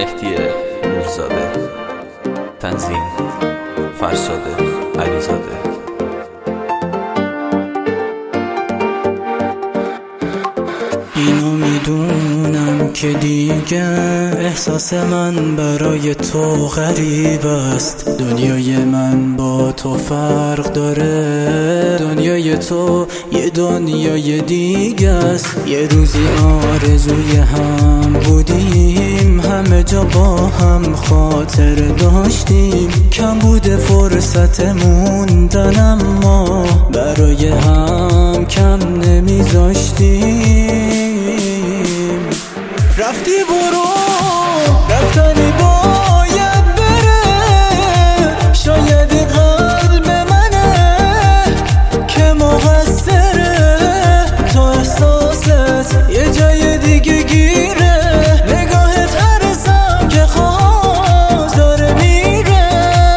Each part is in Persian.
مهدی نورزاده، تنظیم فرشاد علیزاده. اینو میدونم که دیگه احساس من برای تو غریب است. دنیای من با تو فرق داره، دنیای تو یه دنیای دیگه است. یه روزی آرزوی هم بودیم، همه جا با هم خاطر داشتیم. کم بوده فرصت موندن اما برای هم کم نمیذاشتیم. رفتی برو، رفتنی باید بره. شاید این قلب منه که مقصره، تو احساست یه جای دیگه گیره. نگاهت هرسم که خواست داره میره.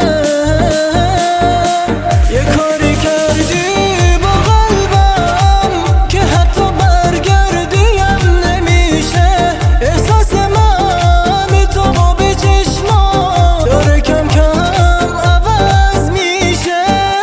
یه کاری کردی با قلبم که حتی برگردیم نمیشه. احساس من بی تو با به چشما داره کم کم عوض میشه.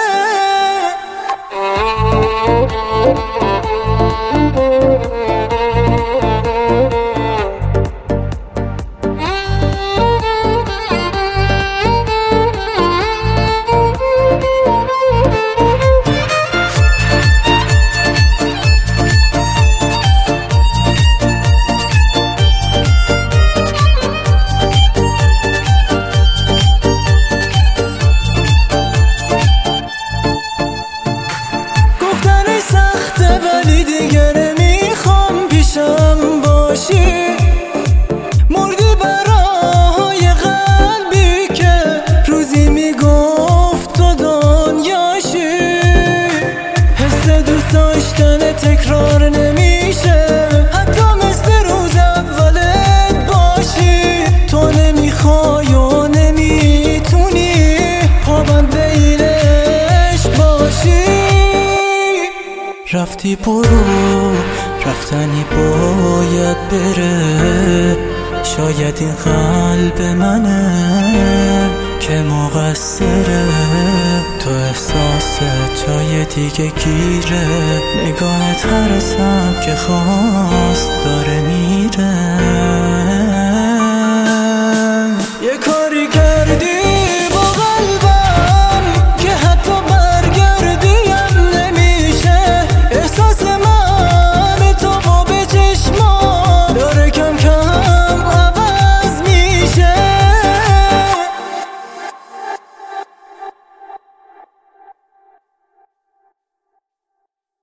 سخته ولی دیگه نمیخوام پیشم باشی. مردی برای قلبی که روزی میگفت تو دنیاشی. حس دوست داشتن تکرار نمیشه، حتی مثل روز اولت باشی. تو نمیخوای و نمیتونی پابند بینش باشی. رفتی برو، رفتنی باید بره. شاید این قلب منه که مقصره، تو احساس جای دیگه گیره. نگاهت هرسم که خواست داره میره.